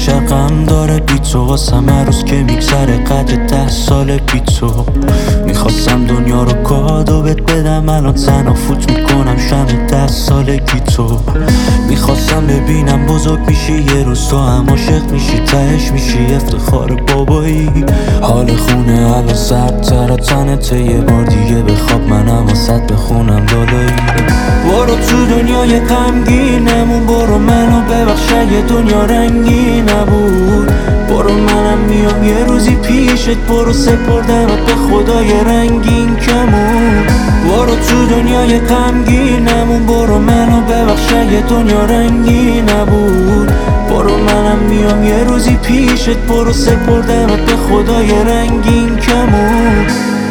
بیشتر غم داره بی تو، واسم هر روز که میگذره قدر 10 سال بی تو. میخواستم دنیا رو کادو بهت بدم، الان تنها فوت میکنم شم 10 سالگی تو. میخواستم ببینم بزرگ میشی یه روز تو هم عاشق میشی، تهش میشی افتخار بابایی. حال خونه الان سردتر تنته، یه بار دیگه بخواب منم واسط بخونم لالایی. برو تو دنیای غمگینمون، برو منو ببخش اگه دنیا رنگی نبود. برو منم میام یه روزی پیشت، برو سپردمت به خدای رنگین کمون. برو تو دنیای غمگینمون، برو منو ببخش اگه دنیا رنگی نبود. برو منم میام یه روزی پیشت، برو سپردمت به خدای رنگین کمون.